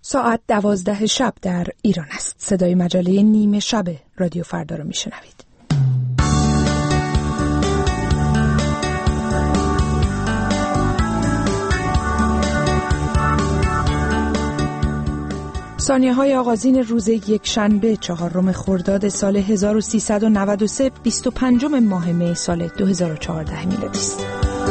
ساعت 12 شب در ایران است. صدای مجله نیمه شب رادیو فردا رو میشنوید. ثانیه‌های آغازین روز یکشنبه 4 خرداد سال 1393 25 ماه می سال 2014 میلادی است.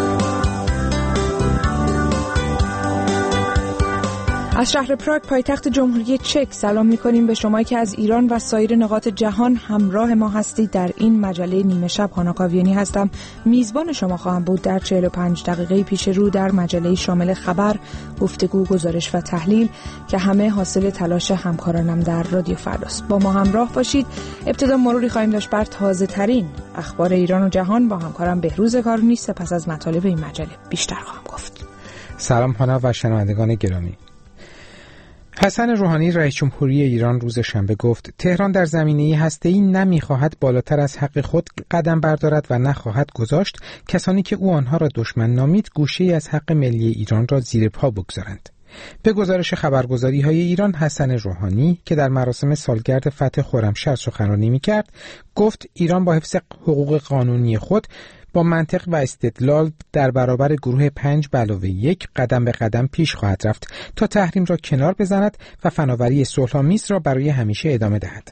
از شهر پراگ پایتخت جمهوری چک سلام می‌کنیم به شما که از ایران و سایر نقاط جهان همراه ما هستید. در این مجله نیمه شب هانا کاویانی هستم. میزبان شما خواهم بود در 45 دقیقه پیش رو در مجله شامل خبر، گفتگو، گزارش و تحلیل که همه حاصل تلاش همکارانم در رادیو فرداست. با ما همراه باشید. ابتدا مروری خواهیم داشت بر تازه ترین اخبار ایران و جهان با همکارم بهروز کارونی. سپس از مطالب این مجله بیشتر خواهم گفت. سلام هانا و شنوندگان گرامی. حسن روحانی رئیس جمهوری ایران روز شنبه گفت تهران در زمینه هسته‌ای نمی‌خواهد بالاتر از حق خود قدم بردارد و نخواهد گذاشت کسانی که او آنها را دشمن نامید گوشه‌ای از حق ملی ایران را زیر پا بگذارند. به گزارش خبرگزاری‌های ایران، حسن روحانی که در مراسم سالگرد فتح خرمشهر سخنرانی می‌کرد، گفت ایران با حفظ حقوق قانونی خود با منطق و استدلال در برابر گروه 5+1 قدم به قدم پیش خواهد رفت تا تحریم را کنار بزند و فناوری صلح‌آمیز را برای همیشه ادامه دهد.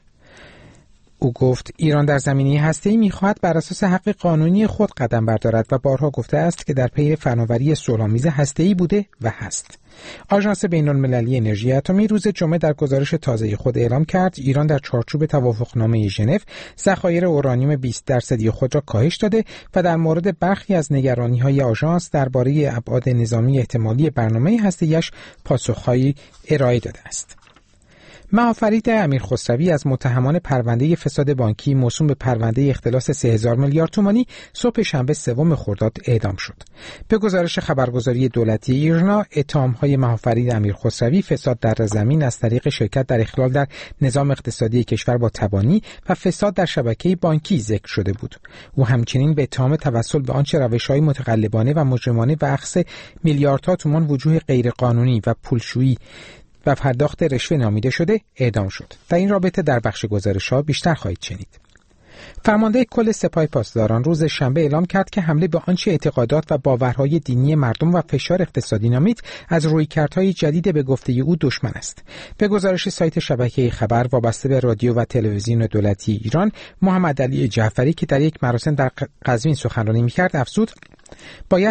او گفت ایران در زمینه هسته‌ای می‌خواهد بر اساس حق قانونی خود قدم بردارد و بارها گفته است که در پی فناوری صلح‌آمیز هسته‌ای بوده و هست. آژانس بین‌المللی انرژی اتمی روز جمعه در گزارش تازه خود اعلام کرد ایران در چارچوب توافقنامه ژنو ذخایر اورانیوم 20% خود را کاهش داده و در مورد برخی از نگرانی‌های آژانس درباره ابعاد نظامی احتمالی برنامه هسته‌ایش پاسخهایی ارائه داده است. محافرید امیر خسروی از متهمان پرونده فساد بانکی موسوم به پرونده اختلاس 3000 میلیارد تومانی صبح شنبه 3 خرداد اعدام شد. به گزارش خبرگزاری دولتی ایرنا، اتهام‌های محافرید امیر خسروی فساد در زمین از طریق شرکت در اخلال در نظام اقتصادی کشور با تبانی و فساد در شبکه بانکی ذکر شده بود. او همچنین به اتهام توسل به آنچه روش‌های متقلبانه و مجرمانه و اخذ میلیاردها تومان وجوه غیرقانونی و پولشویی و پرداخت رشوه نامیده شده اعدام شد. در این رابطه در بخش گزارش‌ها بیشتر خواهید شنید. فرمانده کل سپاه پاسداران روز شنبه اعلام کرد که حمله به آنچه اعتقادات و باورهای دینی مردم و فشار اقتصادی نامید از رویکردهای جدید به گفته او دشمن است. به گزارش سایت شبکه خبر وابسته به رادیو و تلویزیون دولتی ایران، محمد علی جعفری که در یک مراسم در قزوین سخنرانی می‌کرد افزود باید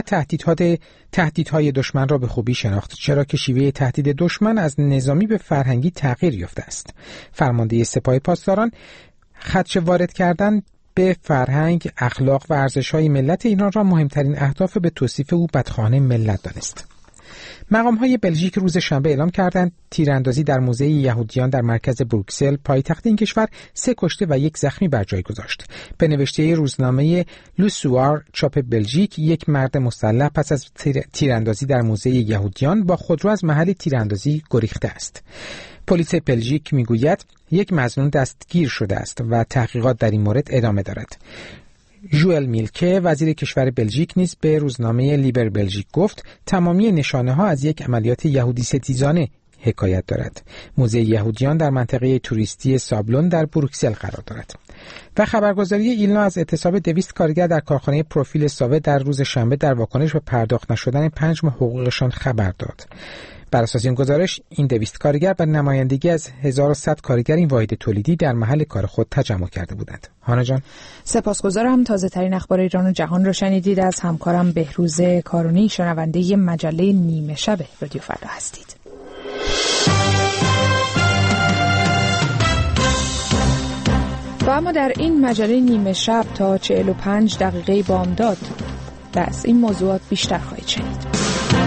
تهدیدهای دشمن را به خوبی شناخت، چرا که شیوه تهدید دشمن از نظامی به فرهنگی تغییر یافته است. فرمانده سپاه پاسداران خدشه وارد کردن به فرهنگ، اخلاق و ارزش‌های ملت ایران را مهمترین اهداف به توصیف او بدخواهان ملت دانست. مقام‌های بلژیک روز شنبه اعلام کردند تیراندازی در موزه یهودیان در مرکز بروکسل پایتخت این کشور 3 کشته و 1 زخمی بر جای گذاشت. به نوشته روزنامه لوسوار چاپ بلژیک، یک مرد مسلح پس از تیراندازی در موزه یهودیان با خودرو از محل تیراندازی گریخته است. پلیس بلژیک میگوید یک مظنون دستگیر شده است و تحقیقات در این مورد ادامه دارد. ژوئل میلکه وزیر کشور بلژیک نیز به روزنامه لیبر بلژیک گفت تمامی نشانه‌ها از یک عملیات یهودی ستیزانه حکایت دارد. موزه یهودیان در منطقه توریستی سابلون در بروکسل قرار دارد. و خبرگزاری ایلنا از اعتصاب 200 کارگر در کارخانه پروفیل ساوه در روز شنبه در واکنش به پرداخت نشدن 5 ماه حقوقشان خبر داد. بر اساس این گزارش این 200 کارگر به نمایندگی از 1100 کارگر این واحد تولیدی در محل کار خود تجمع کرده بودند. هانا جان، سپاسگزارم. تازه ترین اخبار ایران و جهان را شنیدید. از همکارم بهروز کارونی. شنونده مجله نیمه شب رادیو فردا هستید. و اما در این مجله نیمه شب تا 45 دقیقه بامداد از این موضوعات بیشتر خواهید شنید.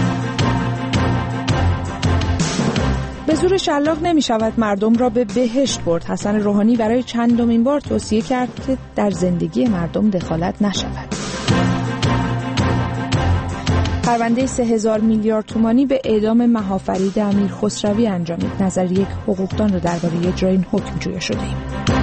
به زور شلاق نمی شود مردم را به بهشت برد. حسن روحانی برای چندمین بار توصیه کرد که در زندگی مردم دخالت نشود. پرونده 3000 میلیارد تومانی به اعدام مهافرید امیر خسروی انجامید. نظر یک حقوقدان را درباره اجرای این حکم جویا شده ایم.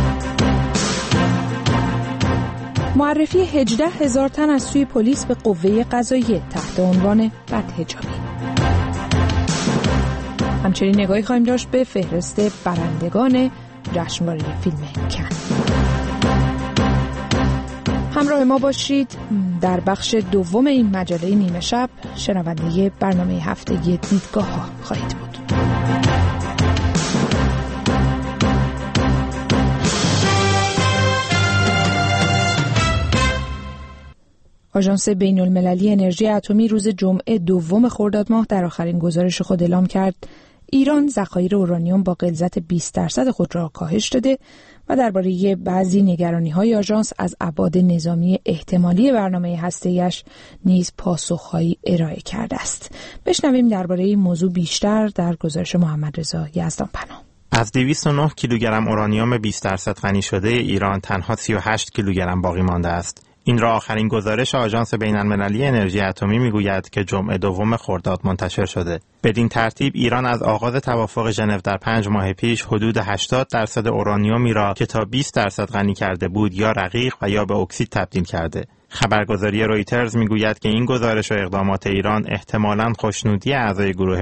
معرفی 18,000 تن از سوی پلیس به قوه قضاییه تحت عنوان بدحجابی. همچنین نگاهی خواهیم داشت به فهرست برندگان جشنواره فیلم کن. همراه ما باشید. در بخش دوم این مجله نیمه شب شنونده برنامه هفتگی دیدگاه ها خواهید بود. آژانس بین‌المللی انرژی اتمی روز جمعه 2 خرداد ماه در آخرین گزارش خود اعلام کرد ایران ذخایر اورانیوم با غلظت 20% خود را کاهش داده و درباره بعضی نگرانی‌های آژانس از ابعاد نظامی احتمالی برنامه هسته‌ایش نیز پاسخ‌هایی ارائه کرده است. بشنویم درباره این موضوع بیشتر در گزارش محمد رضا یزدانپناه. از 209 کیلوگرم اورانیوم 20% غنی شده ایران تنها 38 کیلوگرم باقی مانده است. این را آخرین گزارش آژانس بین‌المللی انرژی اتمی میگوید که جمعه 2 خرداد منتشر شده. بدین ترتیب ایران از آغاز توافق ژنو در 5 ماه پیش حدود 80% اورانیومی را که تا 20% غنی کرده بود یا رقیق و یا به اکسید تبدیل کرده. خبرگزاری رویترز میگوید که این گزارش و اقدامات ایران احتمالاً خوشنودی اعضای گروه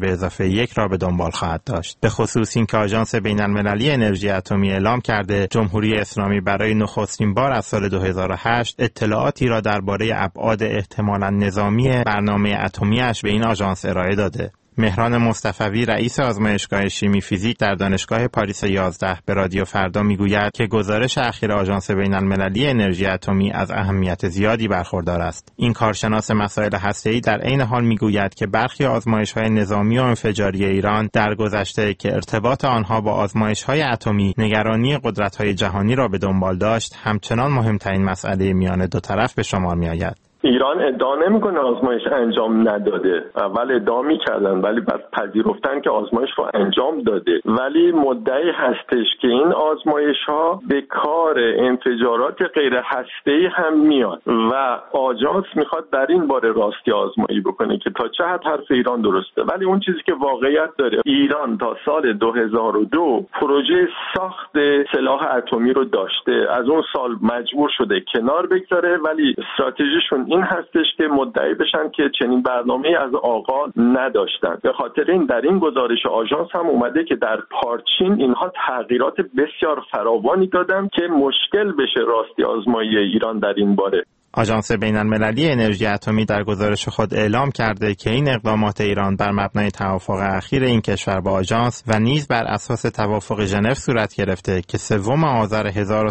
5+1 را به دنبال خواهد داشت. به خصوص اینکه آژانس بین‌المللی انرژی اتمی اعلام کرده جمهوری اسلامی برای نخستین بار از سال 2008 اطلاعاتی را درباره ابعاد احتمالاً نظامی برنامه اتمی‌اش به این آژانس ارائه داده. مهران مصطفوی رئیس آزمایشگاه شیمی فیزیک در دانشگاه پاریس 11 به رادیو فردا میگوید که گزارش اخیر آژانس بین‌المللی انرژی اتمی از اهمیت زیادی برخوردار است. این کارشناس مسائل هسته‌ای در عین حال میگوید که برخی آزمایش‌های نظامی و انفجاری ایران در گذشته که ارتباط آنها با آزمایش‌های اتمی نگرانی قدرت‌های جهانی را به دنبال داشت، همچنان مهمترین مسئله میان دو طرف به شمار می‌آید. ایران ادعا نمیکنه آزمایش انجام نداده. اول ادعا میکردن ولی بعد پذیرفتن که آزمایش رو انجام داده. ولی مدعی هستش که این آزمایش ها به کار انفجارات غیر هسته‌ای هم میاد و آژانس میخواد در این باره راستی آزمایی بکنه که تا چه حد حرف ایران درسته. ولی اون چیزی که واقعیت داره، ایران تا سال 2002 پروژه ساخت سلاح اتمی رو داشته. از اون سال مجبور شده کنار بگذاره، ولی استراتژیشون این هستش که مدعی بشن که چنین برنامه‌ای از آغاز نداشتن. به خاطر این در این گزارش آژانس هم اومده که در پارچین اینها تغییرات بسیار فراوانی دادن که مشکل بشه راستی آزمایی ایران در این باره. آژانس بین‌المللی انرژی اتمی در گزارش خود اعلام کرده که این اقدامات ایران بر مبنای توافق اخیر این کشور با آژانس و نیز بر اساس توافق ژنو صورت گرفته که 3 آذر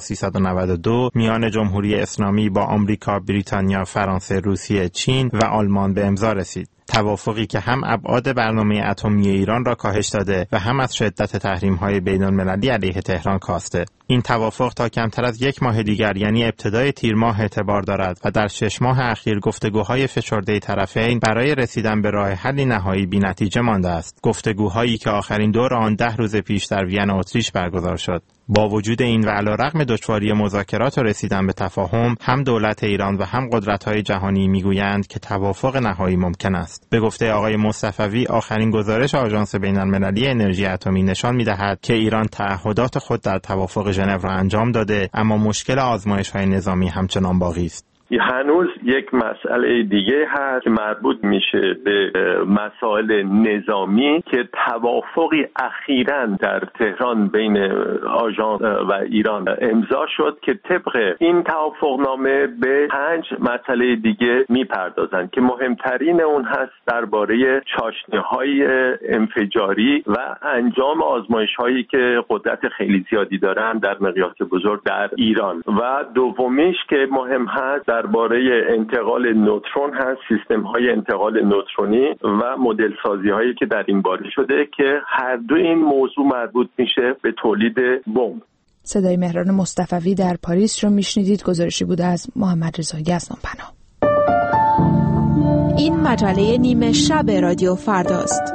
1392 میان جمهوری اسلامی با آمریکا، بریتانیا، فرانسه، روسیه، چین و آلمان به امضا رسید. توافقی که هم ابعاد برنامه اتمی ایران را کاهش داده و هم از شدت تحریم‌های بین‌المللی علیه تهران کاسته. این توافق تا کمتر از 1 ماه دیگر یعنی ابتدای تیر ماه اعتبار دارد و در 6 ماه اخیر گفتگوهای فشرده طرفین برای رسیدن به راه حلی نهایی بی‌نتیجه مانده است. گفتگوهایی که آخرین دور آن 10 روز پیش در وین اتریش برگزار شد. با وجود این و علیرغم دشواری مذاکرات و رسیدن به تفاهم، هم دولت ایران و هم قدرت‌های جهانی میگویند که توافق نهایی ممکن است. به گفته آقای مصطفوی، آخرین گزارش آژانس بین‌المللی انرژی اتمی نشان می‌دهد که ایران تعهدات خود در توافق ژنو را انجام داده، اما مشکل آزمایش‌های نظامی همچنان باقی است. هنوز یک مسئله دیگه هست که مربوط میشه به مسائل نظامی که توافقی اخیراً در تهران بین آژانس و ایران امضا شد که طبق این توافقنامه به 5 مسئله دیگه میپردازن که مهمترین اون هست درباره چاشنی‌های انفجاری و انجام آزمایش‌هایی که قدرت خیلی زیادی دارن در مقیاس بزرگ در ایران و دومیش که مهم هست درباره انتقال نوترون هست، سیستم‌های انتقال نوترونی و مدل سازی‌هایی که در این باره شده که هر دو این موضوع مربوط میشه به تولید بمب. صدای مهران مصطفوی در پاریس رو میشنیدید. گزارشی بوده از محمد رضا یزدانپناه. این مجله نیمه شب رادیو فرداست.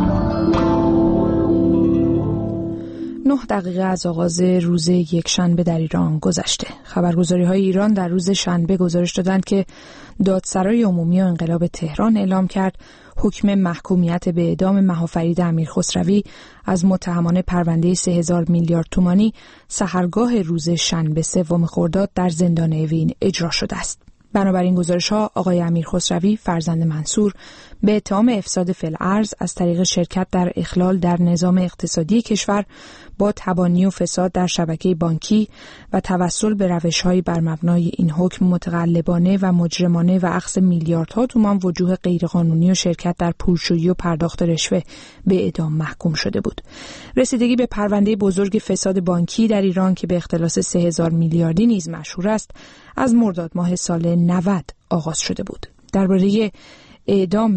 9 دقیقه از آغاز روز یکشنبه در ایران گذشته. خبرگزاری‌های ایران در روز شنبه گزارش دادند که دادسرای عمومی انقلاب تهران اعلام کرد حکم محکومیت به اعدام مهافرید امیرخسروی از متهمان پرونده 3000 میلیارد تومانی سحرگاه روز شنبه 3 خرداد در زندان اوین اجرا شده است. بنابراین گزارش‌ها آقای امیرخسروی فرزند منصور به اتهام افساد فی‌الارض از طریق شرکت در اخلال در نظام اقتصادی کشور با تبانی و فساد در شبکه بانکی و توسل به روش‌های بر مبنای این حکم متقلبانه و مجرمانه و اخذ میلیاردها تومان وجوه غیرقانونی و شرکت در پولشویی و پرداخت رشوه به اعدام محکوم شده بود. رسیدگی به پرونده بزرگ فساد بانکی در ایران که به اختلاس 3000 میلیاردی نیز مشهور است، از مرداد ماه سال 90 آغاز شده بود. درباره اعدام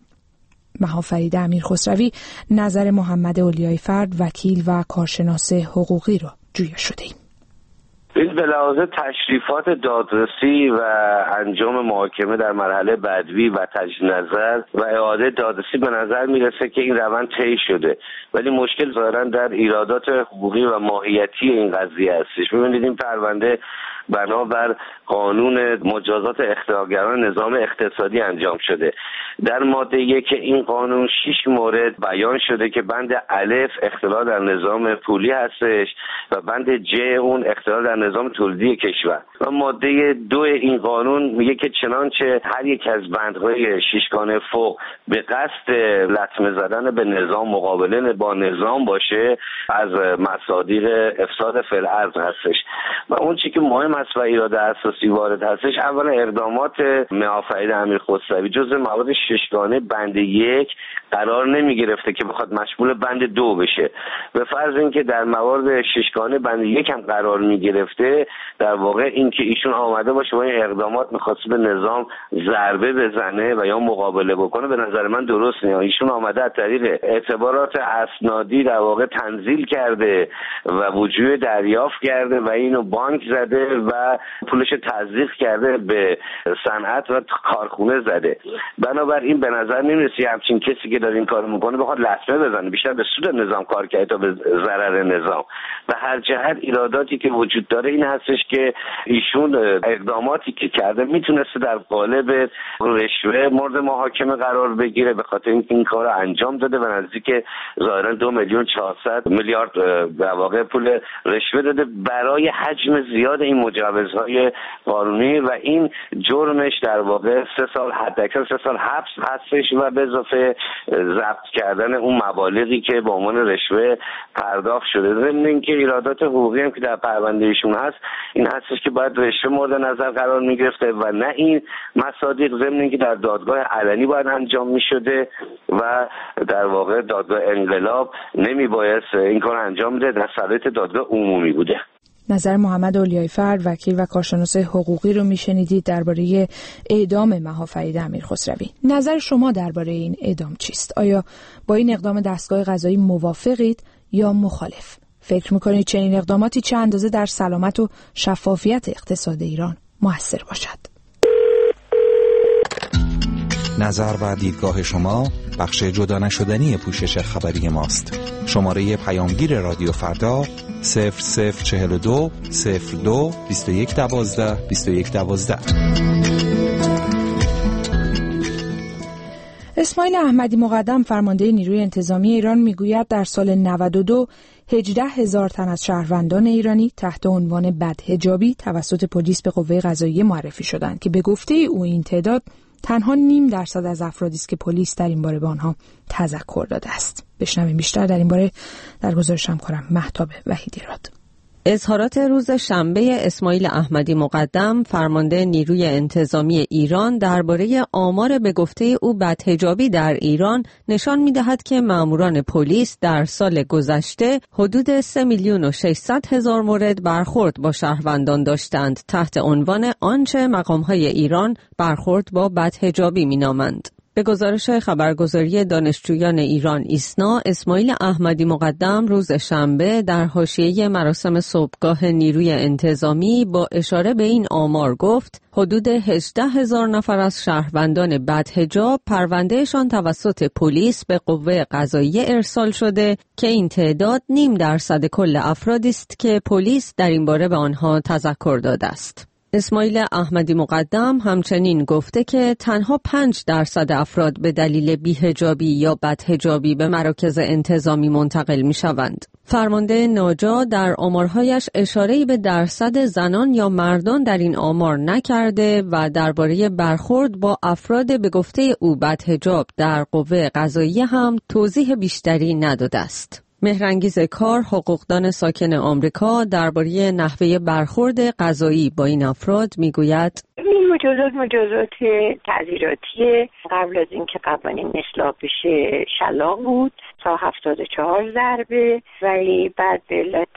مهافرید امیرخسروی نظر محمد اولیای فرد، وکیل و کارشناس حقوقی را جویا شده ایم. به لحاظ تشریفات دادرسی و انجام محاکمه در مرحله بدوی و تجدید نظر و اعاده دادرسی به نظر میرسه که این روند طی شده، ولی مشکل ظاهرا در ایرادات حقوقی و ماهیتی این قضیه هستش. ببینید این پرونده بنابر قانون مجازات اختلالگران نظام اقتصادی انجام شده. در ماده 1 این قانون 6 مورد بیان شده که بند الف اختلال در نظام پولی هستش و بند ج اون اختلال در نظام تولیدی کشور و ماده 2 این قانون میگه که چنانچه هر یک از بندهای شیشگانه فوق به قصد لطمه زدن به نظام مقابله با نظام باشه از مصادیق افساد فی‌الارض هستش. و اون چیزی که مهم است و ایراد اساسی وارد هستش، اولا اقدامات مهافرید امیرخسروی جزء مواد ششگانه بند 1 قرار نمی گرفته که بخواد مشمول بند 2 بشه. به فرض اینکه در موارد ششگانه بند 1 هم قرار می گرفته، در واقع این که ایشون آمده باشه با این اقدامات می‌خواسته به نظام ضربه بزنه و یا مقابله بکنه، به نظر من درست نیست. ایشون آمده از طریق اعتبارات اسنادی در واقع تنزیل کرده و وجوه دریافت کرده و اینو بانک زده و پولش تزریق کرده به صنعت و کارخونه زده. بنابراین به نظر نمی‌رسه همچین کسی که داره این کارو میکنه بخواد لطمه بزنه، بیشتر به سود نظام کار کرده تا به ضرر نظام. و هر جهت ایراداتی که وجود داره این هستش که ایشون اقداماتی که کرده میتونسته در قالب رشوه مورد محاکمه قرار بگیره، به خاطر اینکه این کارو انجام داده و نزدیک ظاهرا 2,400,000,000 در واقع پول رشوه داده برای حجم زیاد این مجوزهای قانونی و این جرمش در واقع 3 سال حداکثر 3 سال حبس هستش و به اضافه ضبط کردن اون مبالغی که به عنوان رشوه پرداخت شده. ضمن اینکه ایرادات حقوقی هم که در پرونده ایشون هست این هستش که باید رشوه مورد نظر قرار میگرفته و نه این مصادیق، ضمن اینکه در دادگاه علنی باید انجام میشده و در واقع دادگاه انقلاب نمیبایست این کار انجام بده، در صلاحیت دادگاه عمومی بوده. نظر محمد اولیای فرد، وکیل و کارشناس حقوقی رو میشنیدید درباره اعدام مهافرید امیرخسروی. نظر شما درباره این اعدام چیست؟ آیا با این اقدام دستگاه قضایی موافقید یا مخالف؟ فکر میکنید چنین اقداماتی چه اندازه در سلامت و شفافیت اقتصاد ایران مؤثر باشد؟ نظر و دیدگاه شما بخش جدا نشدنی پوشش خبری ماست. شماره پیامگیر رادیو فردا 0042 02 2112 2112. اسماعیل احمدی مقدم فرمانده نیروی انتظامی ایران میگوید در سال 92 18,000 تن از شهروندان ایرانی تحت عنوان بدحجابی توسط پلیس به قوه قضاییه معرفی شدند که به گفته او این تعداد تنها 0.5% از افرادی است که پلیس در این باره به آنها تذکر داده است. بشنویم بیشتر در این باره در گزارش همکارم مهتاب وحیدی‌راد. اظهارات روز شنبه اسماعیل احمدی مقدم فرمانده نیروی انتظامی ایران درباره آمار به گفته او بدحجابی در ایران نشان می‌دهد که ماموران پلیس در سال گذشته حدود 3,600,000 مورد برخورد با شهروندان داشتند تحت عنوان آنچه مقام‌های ایران برخورد با بدحجابی می‌نامند. به گزارش خبرگزاری دانشجویان ایران ایسنا، اسماعیل احمدی مقدم روز شنبه در حاشیه مراسم صبحگاه نیروی انتظامی با اشاره به این آمار گفت حدود 18,000 نفر از شهروندان بدحجاب پروندهشان توسط پلیس به قوه قضاییه ارسال شده که این تعداد 0.5% کل افرادی است که پلیس در این باره به آنها تذکر داده است. اسماعیل احمدی مقدم همچنین گفته که تنها 5% افراد به دلیل بی‌حجابی یا بدحجابی به مراکز انتظامی منتقل می شوند. فرمانده ناجا در آمارهایش اشاره‌ای به درصد زنان یا مردان در این آمار نکرده و درباره برخورد با افراد به گفته او بدحجاب در قوه قضاییه هم توضیح بیشتری نداده است. مهرانگیز کار، حقوقدان ساکن آمریکا، درباره نحوه برخورد قضایی با این افراد میگوید: این مجازات تعزیراتی قبل از اینکه قوانین اصلاح بشه شلاق بود تا 74 ضربه، ولی بعد به علت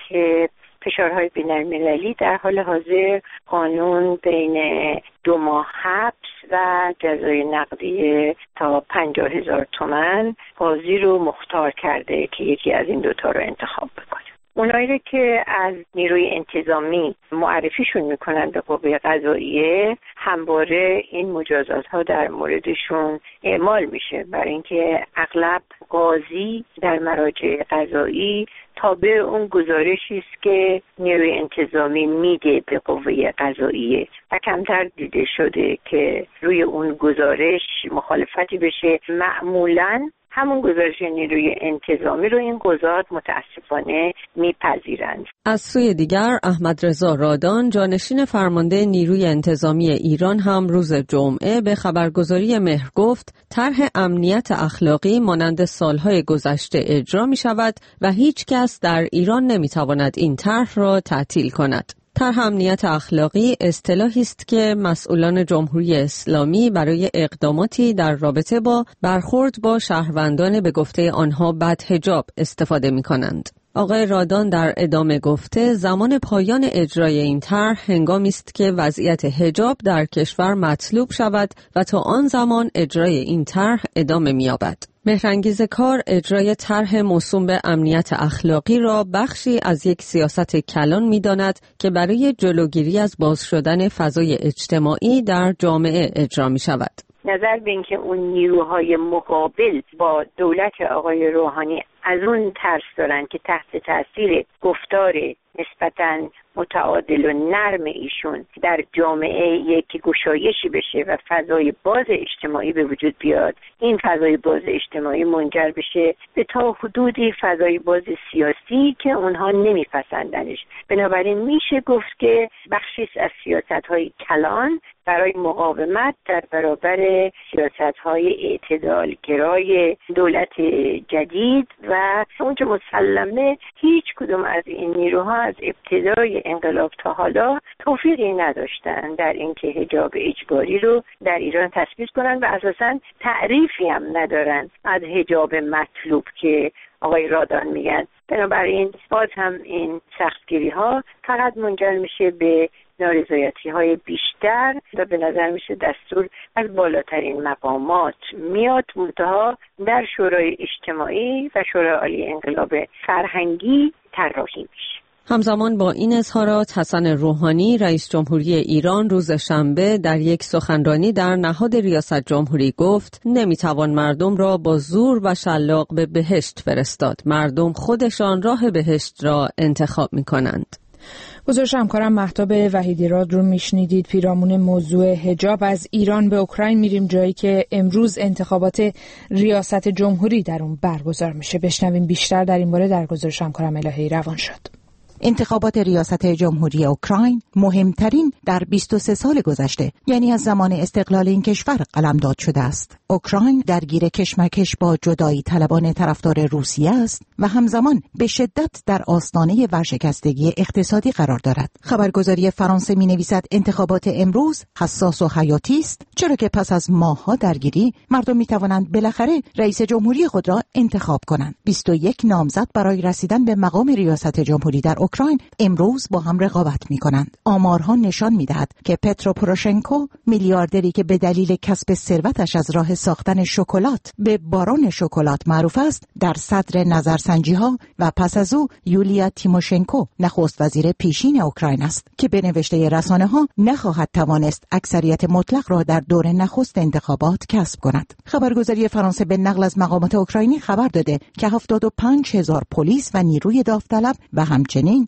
فشارهای بین‌المللی در حال حاضر قانون بین 2 ماه حبس و جزای نقدی تا 50,000 تومان قاضی رو مختار کرده که یکی از این دوتا رو انتخاب بکنه. اونایی که از نیروی انتظامی معرفیشون میکنن به قوه قضاییه، همواره این مجازات ها در موردشون اعمال میشه، برای اینکه اغلب قاضی در مراجع قضایی تابع اون گزارشی است که نیروی انتظامی میده به قوه قضاییه و کمتر دیده شده که روی اون گزارش مخالفتی بشه. معمولاً همون گزارش نیروی انتظامی رو این قضات متاسفانه میپذیرند. از سوی دیگر احمدرضا رادان، جانشین فرمانده نیروی انتظامی ایران، هم روز جمعه به خبرگزاری مهر گفت طرح امنیت اخلاقی مانند سالهای گذشته اجرا می شود و هیچ کس در ایران نمی تواند این طرح را تعطیل کند. طرح امنیت اخلاقی اصطلاحی است که مسئولان جمهوری اسلامی برای اقداماتی در رابطه با برخورد با شهروندان به گفته آنها بدحجاب استفاده می کنند. آقای رادان در ادامه گفته زمان پایان اجرای این طرح هنگامی است که وضعیت حجاب در کشور مطلوب شود و تا آن زمان اجرای این طرح ادامه می‌یابد. مهرانگیز کار اجرای طرح موسوم به امنیت اخلاقی را بخشی از یک سیاست کلان می‌داند که برای جلوگیری از باز شدن فضای اجتماعی در جامعه اجرا می‌شود. نظر به اینکه اون نیروهای مقابل با دولت آقای روحانی از اون ترس دارن که تحت تاثیر گفتار نسبتاً متعادل و نرم ایشون در جامعه یک گشایشی بشه و فضای باز اجتماعی به وجود بیاد، این فضای باز اجتماعی منجر بشه به تا حدودی فضای باز سیاسی که اونها نمیپسندنش. بنابراین میشه گفت که بخشی از سیاست‌های کلان برای مقاومت در برابر سیاست‌های اعتدالگرای دولت جدید و اونچه مسلمه هیچ کدوم از این نیروها از ابتدای انقلاب تا حالا توفیقی نداشتن در اینکه حجاب اجباری رو در ایران تثبیت کنن و اساساً تعریفی هم ندارن از حجاب مطلوب که آقای رادان میگن. بنابراین باز هم این سختگیری ها فقط منجر میشه به نارضایتی های بیشتر و به نظر میشه دستور از بالاترین مقامات میاد منتها در شورای اجتماعی و شورای عالی انقلاب فرهنگی طراحی میشه. همزمان با این اظهارات حسن روحانی رئیس جمهوری ایران روز شنبه در یک سخنرانی در نهاد ریاست جمهوری گفت نمیتوان مردم را با زور و شلاق به بهشت فرستاد. مردم خودشان راه بهشت را انتخاب میکنند. گزارش همکارم مهتاب وحیدیراد رو میشنیدید. پیرامون موضوع حجاب از ایران به اوکراین میریم، جایی که امروز انتخابات ریاست جمهوری در اون برگزار میشه. بشنویم بیشتر در این باره در گزارش همکارم الهی روان شد. انتخابات ریاست جمهوری اوکراین مهمترین در 23 سال گذشته، یعنی از زمان استقلال این کشور قلمداد شده است. اوکراین درگیر کشمکش با جدایی طلبان طرفدار روسیه است و همزمان به شدت در آستانه ورشکستگی اقتصادی قرار دارد. خبرگزاری فرانسه می‌نویسد انتخابات امروز حساس و حیاتی است، چرا که پس از ماه‌ها درگیری مردم می‌توانند بالاخره رئیس جمهوری خود را انتخاب کنند. 21 نامزد برای رسیدن به مقام ریاست جمهوری در اوکراین امروز با هم رقابت می‌کنند. آمارها نشان می‌دهد که پترو پوروشنکو، میلیاردری که به دلیل کسب ثروتش از راه ساختن شکلات به باران شکلات معروف است، در صدر نظرسنجی‌ها و پس از او یولیا تیموشنکو، نخست وزیر پیشین اوکراین است که به نوشته رسانه‌ها نخواهد توانست اکثریت مطلق را در دور نخست انتخابات کسب کند. خبرگزاری فرانسه به نقل از مقامات اوکراینی خبر داده که 75,000 پلیس و نیروی داوطلب و همچنین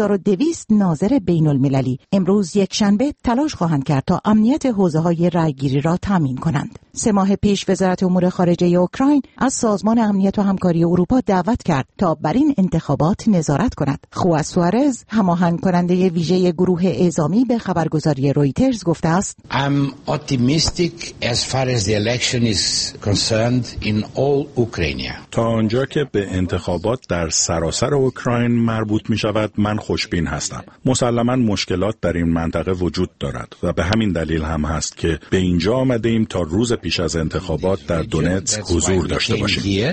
1200 ناظر بین‌المللی امروز یکشنبه تلاش خواهند کرد تا امنیت حوزه‌های رأیگیری را تامین کنند. 3 ماه پیش وزارت امور خارجه اوکراین از سازمان امنیت و همکاری اروپا دعوت کرد تا بر این انتخابات نظارت کند. خوآ سوارز، هماهنگ کننده ویژه گروه اعزامی به خبرگزاری رویترز گفته است: I'm optimistic as far as the election is concerned in all Ukraine. تا آنجا که به انتخابات در سراسر اوکراین مربوط می شود من خوشبین هستم. مسلماً مشکلات در این منطقه وجود دارد و به همین دلیل هم هست که به اینجا آمده ایم تا روز پیش از انتخابات در دونتسک حضور داشته باشیم.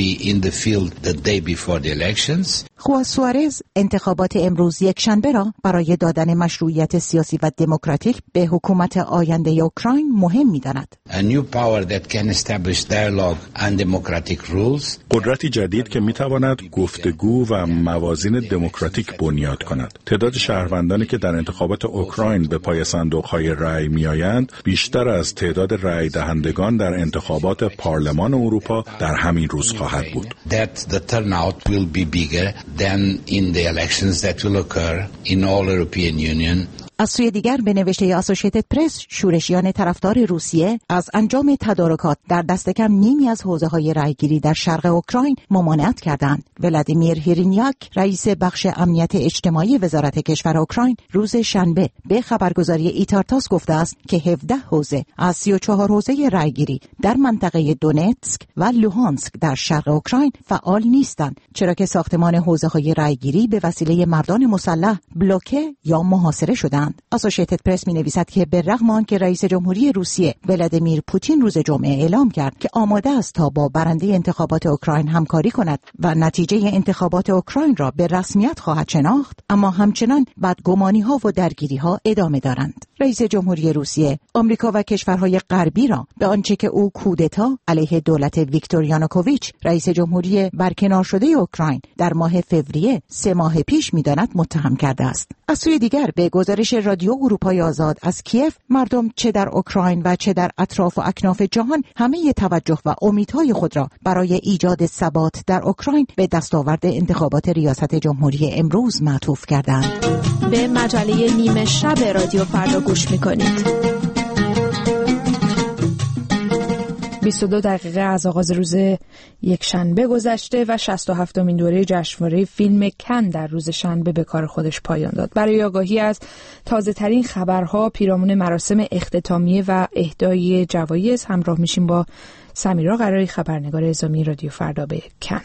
خوآ سوارز انتخابات امروز یکشنبه را برای دادن مشروعیت سیاسی و دموکراتیک به حکومت آینده اوکراین مهم می‌داند. قدرتی جدید که می‌تواند گفتگو و موازین دموکراتیک بنیاد کند. تعداد شهروندانی که در انتخابات اوکراین به پای صندوق‌های رأی می‌آیند بیشتر از تعداد رأی دهندگان در انتخابات پارلمان اروپا در همین روز خواهد بود. از سوی دیگر به نوشته اسوسییتد پرس، شورشیان طرفدار روسیه از انجام تدارکات در دست کم نیمی از حوزه‌های رأیگیری در شرق اوکراین ممانعت کردند. ولادیمیر هیرینیاک، رئیس بخش امنیت اجتماعی وزارت کشور اوکراین، روز شنبه به خبرگزاری ایتارتاس گفته است که 17 حوزه از 34 حوزه رأیگیری در منطقه دونتسک و لوهانسک در شرق اوکراین فعال نیستند، چرا که ساختمان حوزه‌های رأیگیری به وسیله مردان مسلح بلوکه یا محاصره شدند. اسوسییتد پرس می‌نویسد که به رغم آنکه رئیس جمهوری روسیه ولادیمیر پوتین روز جمعه اعلام کرد که آماده است تا با برنده انتخابات اوکراین همکاری کند و نتیجه انتخابات اوکراین را به رسمیت خواهد شناخت، اما همچنان بدگمانی‌ها و درگیری‌ها ادامه دارند. رئیس جمهوری روسیه آمریکا و کشورهای غربی را به آنچه که او کودتا علیه دولت ویکتور یانوکوویچ رئیس جمهوری برکنار شده اوکراین در ماه فوریه 3 ماه پیش می‌داند متهم کرده است. از سوی دیگر به گزارش رادیو اروپای آزاد از کیف، مردم چه در اوکراین و چه در اطراف و اکناف جهان همه توجه و امیدهای خود را برای ایجاد ثبات در اوکراین به دستاورد انتخابات ریاست جمهوری امروز معطوف کردند. به مجله نیمه شب رادیو فردا گوش می‌کنید. 22 دقیقه از آغاز روز یکشنبه گذشته و 67مین دوره جشنواره فیلم کن در روز شنبه به کار خودش پایان داد. برای آگاهی از تازه‌ترین خبرها پیرامون مراسم اختتامیه و اهدای جوایز همراه میشیم با سمیرا قراری، خبرنگار اعزامی رادیو فردا به کن.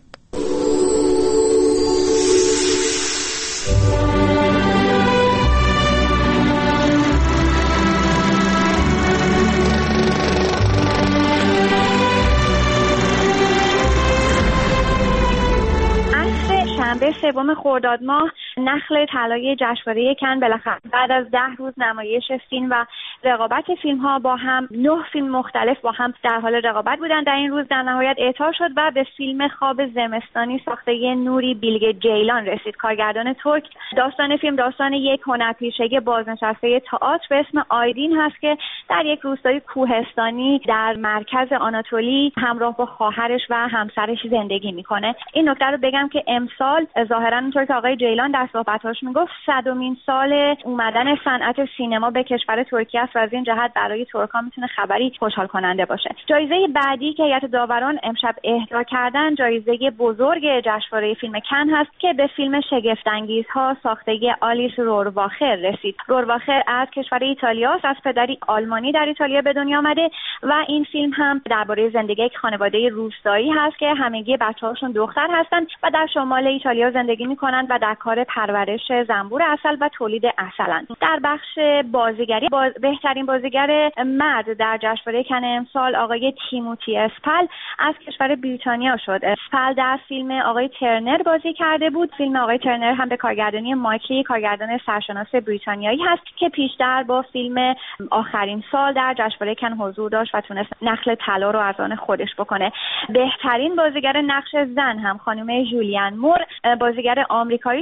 شنبه 3 خرداد ماه نخل طلایی جشنواره کن بالاخره بعد از 10 روز نمایش فیلم و رقابت فیلم ها با هم 9 فیلم مختلف با هم در حال رقابت بودن. در این روز در نهایت اعطا شد و به فیلم خواب زمستانی ساخته نوری بیلگه جیلان رسید. کارگردان ترک. داستان فیلم داستان یک هنرپیشه بازنشسته تئاتر به اسم آیدین هست که در یک روستای کوهستانی در مرکز آناتولی همراه با خواهرش و همسرش زندگی میکنه. این نکته رو بگم که امسال ظاهرا اونطور که آقای جیلان در صحبتاش میگفت 100مین سال اومدن صنعت سینما به کشور ترکیه است و از این جهت برای ترک‌ها میتونه خبری خوشحال کننده باشه. جایزه بعدی که هیئت داوران امشب اهدا کردن جایزه بزرگ جشنواره فیلم کن هست که به فیلم شگفت‌انگیزها ساخته آلیس رورواخر رسید. رورواخر از کشور ایتالیا است، از پدری آلمانی در ایتالیا به دنیا آمده و این فیلم هم درباره زندگی یک خانواده روستایی هست که همگی بچه‌هاشون دختر هستن و در شمال ایتالیا زندگی می‌کنند و در کار پرورش زنبور عسل و تولید عسلند. در بخش بازیگری بهترین بازیگر مرد در جشنواره کن امسال آقای تیموتی اسپل از کشور بریتانیا شد. اسپل در فیلم آقای ترنر بازی کرده بود. فیلم آقای ترنر هم به کارگردانی مایکلی، کارگردان سرشناس بریتانیایی هست که پیشتر با فیلم آخرین سال در جشنواره کن حضور داشت و تونست نخل طلا رو از آن خودش بکنه. بهترین بازیگر نقش زن هم خانم جولیان مور بازیگر آمریکایی شد که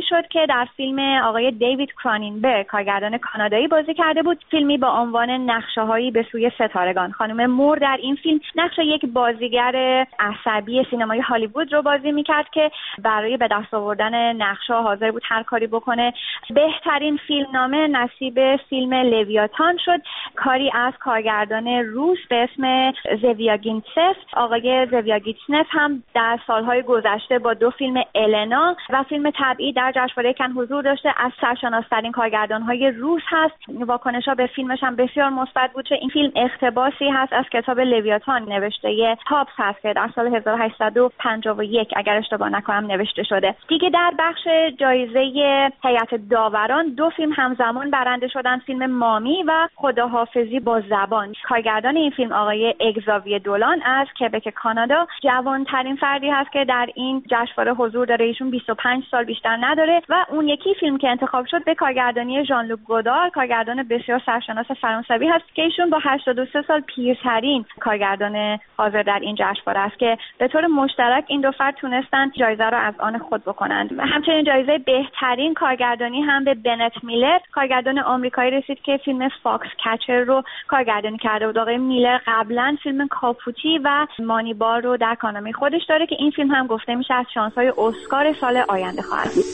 که در فیلم آقای دیوید کرانینبرگ کارگردان کانادایی بازی کرده بود، فیلمی با عنوان نقشه‌هایی به سوی ستارگان. خانم مور در این فیلم نقش یک بازیگر عصبی سینمای هالیوود رو بازی می‌کرد که برای به دست آوردن نقش‌ها حاضر بود هر کاری بکنه. بهترین فیلمنامه نصیب فیلم لویاتان شد، کاری از کارگردان روس به اسم زویاگینتسف. آقای زویاگینتسف هم در سالهای گذشته با 2 فیلم النا و فیلم تبعید در جشنواره کن حضور داشته. از سرشناس‌ترین کارگردان‌های روس هست. واکنش‌ها به فیلمش هم بسیار مثبت بود. این فیلم اقتباسی هست از کتاب لویاتان نوشته تابس هست که در سال 1851 اگر اشتباه نکنم نوشته شده. دیگه در بخش جایزه هیئت داوران 2 فیلم همزمان برنده شدن، فیلم مامی و خداحافظی با زبان. کارگردان این فیلم آقای اگزاویه دولان از کبک کانادا جوان‌ترین فردی هست که در این جشنواره حضور داره. ایشون 25 سال بیشتر نداره و اون یکی فیلم که انتخاب شد به کارگردانی ژان لوک گودار، کارگردان بسیار سرشناس فرانسوی هست که ایشون با 83 سال پیرترین کارگردان حاضر در این جشنواره است که به طور مشترک این 2 فرد تونستن جایزه رو از آن خود بکنند. همچنین جایزه بهترین کارگردانی هم به بنت میلر، کارگردان آمریکایی رسید که فیلم فاکس کچر رو کارگردانی کرده بود. آقای میلر قبلا فیلم کاپوتی و مانیبار رو در کارنامه خودش داره که این فیلم هم گفته میشه از شانس‌های اسکار سال آینده خواهد بود.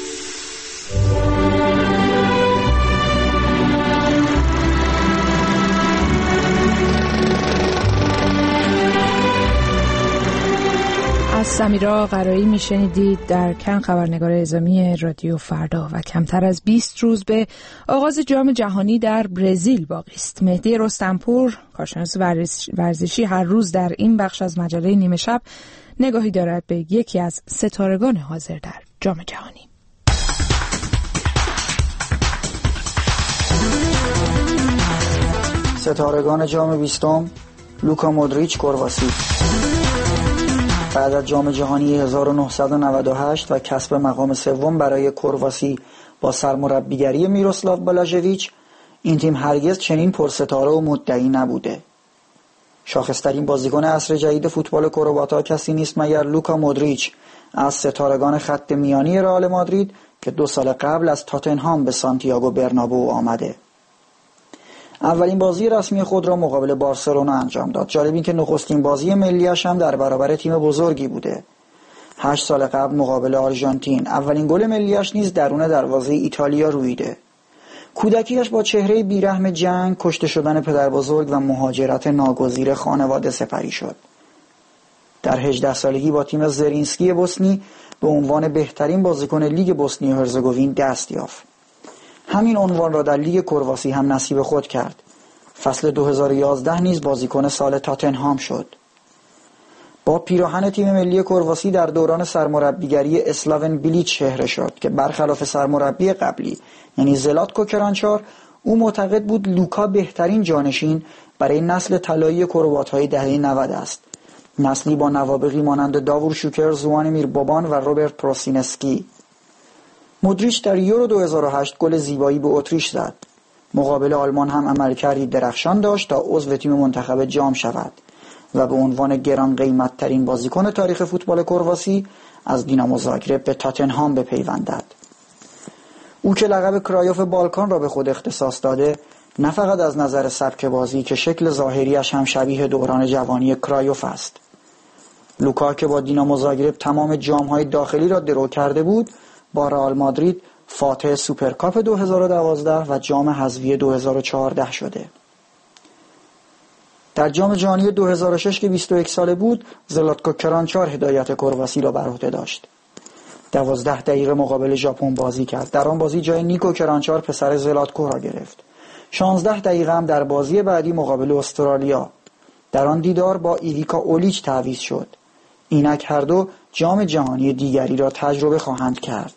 از سمیرا قرایی میشنیدید در کن، خبرنگار اعزامی رادیو فردا. و کمتر از 20 روز به آغاز جام جهانی در برزیل باقی است. مهدی رستمپور، کارشناس ورزشی، هر روز در این بخش از مجله نیمه شب نگاهی دارد به یکی از ستارگان حاضر در جام جهانی. ستارگان جام 20 لوکا مودریچ کرواسی. بعد از جام جهانی 1998 و کسب مقام سوم برای کرواسی با سرمربیگری میروسلاو بالاژویچ، این تیم هرگز چنین پرستاره و مدعی نبوده. شاخص‌ترین بازیکن عصر جدید فوتبال کرواتا کسی نیست مگر لوکا مودریچ از ستارگان خط میانی رئال مادرید که 2 سال قبل از تاتنهام به سانتیاگو برنابو آمده. اولین بازی رسمی خود را مقابل بارسلونا انجام داد. جالب این که نخستین بازی ملی‌اش هم در برابر تیم بزرگی بوده. 8 سال قبل مقابل آرژانتین. اولین گل ملی‌اش نیز درون دروازه ایتالیا رویده. کودکیش با چهره بیرحم جنگ، کشته شدن پدر بزرگ و مهاجرت ناگزیر خانواده سپری شد. در 18 سالگی با تیم زرینسکی بوسنی به عنوان بهترین بازیکن لیگ بوسنی و هرزگوین دست یافت. همین عنوان را در لیگ کرواسی هم نصیب خود کرد. فصل 2011 نیز بازیکن سال تاتنهام شد. با پیراهن تیم ملی کرواسی در دوران سرمربیگری اسلاون بیلیچ چهره شد که برخلاف سرمربی قبلی یعنی زلاتکو کرانچار، او معتقد بود لوکا بهترین جانشین برای نسل طلایی کروات‌های دهه 90 است. نسلی با نوابغی مانند داور شوکر، زوانیمیر بابان و روبرت پروسینسکی. مودریچ در یورو 2008 گل زیبایی به اتریش زد. مقابل آلمان هم عملکردی درخشان داشت تا عضو تیم منتخب جام شود و به عنوان گران قیمت ترین بازیکن تاریخ فوتبال کرواسی از دینامو زاگرب به تاتنهام بپیوندد. او که لقب کرایوف بالکان را به خود اختصاص داده، نه فقط از نظر سبک بازی که شکل ظاهریش هم شبیه دوران جوانی کرایوف است. لوکا که با دینامو زاگرب تمام جام‌های داخلی را درو کرده بود، با رئال مادرید فاتح سوپرکاپ 2012 و جام حذفی 2014 شده. در جام جهانی 2006 که 21 ساله بود، زلاتکو کرانچار هدایت کرواسی را بر عهده داشت. 12 دقیقه مقابل ژاپن بازی کرد. در آن بازی جای نیکو کرانچار پسر زلاتکو را گرفت. 16 دقیقه هم در بازی بعدی مقابل استرالیا. در آن دیدار با ایویکا اولیچ تعویض شد. اینک هر دو جام جهانی دیگری را تجربه خواهند کرد.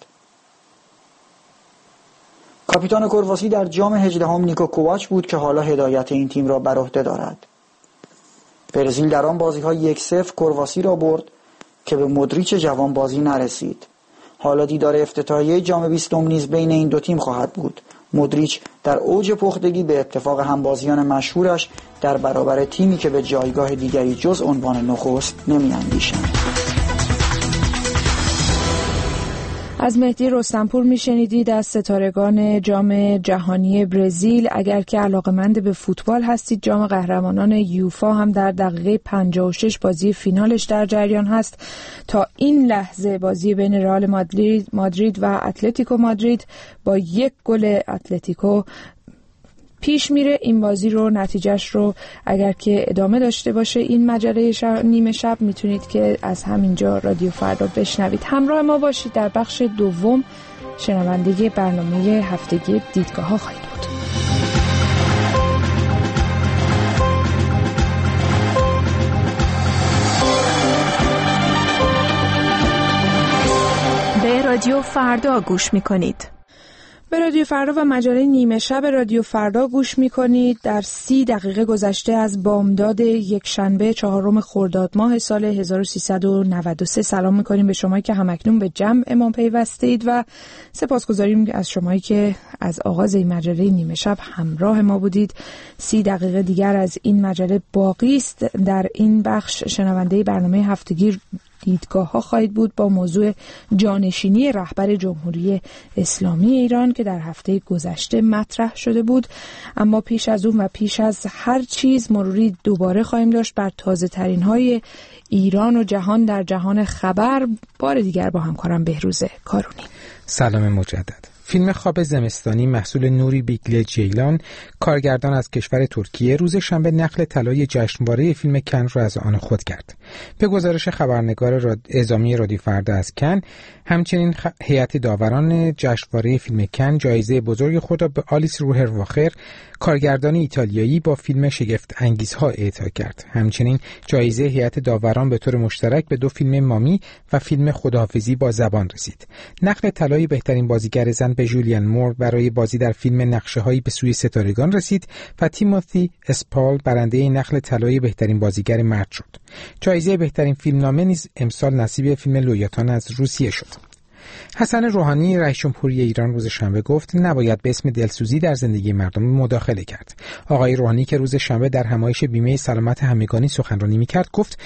کاپیتان کرواسی در جام 18 نیکو کوواچ بود که حالا هدایت این تیم را بر عهده دارد. برزیل در آن بازی‌ها 1-0 کرواسی را برد که به مودریچ جوان بازی نرسید. حالا دیدار افتتاحیه جام 20 نیز بین این 2 تیم خواهد بود. مودریچ در اوج پختگی به اتفاق همبازیان مشهورش در برابر تیمی که به جایگاه دیگری جز عنوان نخست نمی‌اندیشند. از مهدی رستمپور میشنیدید از ستارگان جام جهانی برزیل. اگر که علاقمند به فوتبال هستید، جام قهرمانان یوفا هم در دقیقه 56 بازی فینالش در جریان هست. تا این لحظه بازی بین رئال مادرید و اتلتیکو مادرید با 1 گل اتلتیکو پیش میره. این بازی رو، نتیجهش رو اگر که ادامه داشته باشه این مجله نیمه شب، میتونید که از همینجا رادیو فردا بشنوید. همراه ما باشید. در بخش دوم شنونده برنامه هفتگی دیدگاه ها خواهید بود. به رادیو فردا گوش میکنید. به رادیو فردا و مجله نیمه شب رادیو فردا گوش میکنید. در 30 دقیقه گذشته از بامداد یکشنبه 4 خرداد ماه سال 1393 سلام میکنیم به شمایی که همکنون به جمع ما پیوستید و سپاسگزاریم از شمایی که از آغاز این مجله نیمه شب همراه ما بودید. 30 دقیقه دیگر از این مجله باقی است. در این بخش شنونده برنامه هفتگی دیدگاه ها خواهید بود با موضوع جانشینی رهبر جمهوری اسلامی ایران که در هفته گذشته مطرح شده بود. اما پیش از اون و پیش از هر چیز مروری دوباره خواهیم داشت بر تازه ترین های ایران و جهان در جهان خبر، بار دیگر با همکارم بهروز کارونی. سلام مجدد. فیلم خواب زمستانی محصول نوری بیگلی جیلان، کارگردان از کشور ترکیه، روز شنبه نقل طلای جشنواره فیلم کن را از آن خود کرد. به گزارش خبرنگار اعزامی رادیو فردا از کن، همچنین هیئت داوران جشنواره فیلم کن جایزه بزرگ خود را به آلیس روهر واخر، کارگردان ایتالیایی، با فیلم شگفت انگیزها اعطا کرد. همچنین جایزه هیئت داوران به طور مشترک به 2 فیلم مامی و فیلم خداحافظی با زبان رسید. نقل طلای بهترین بازیگر زن به جولیان مور برای بازی در فیلم نقشه‌هایی به سوی ستارگان رسید و تیموتی اسپال برنده نقل طلای بهترین بازیگر مرد شد. جایزه بهترین فیلمنامه نیز امسال نصیب فیلم لویاتان از روسیه شد. حسن روحانی رئیس جمهوری ایران روز شنبه گفت نباید به اسم دلسوزی در زندگی مردم مداخله کرد. آقای روحانی که روز شنبه در همایش بیمه سلامت همگانی سخنرانی می‌کرد گفت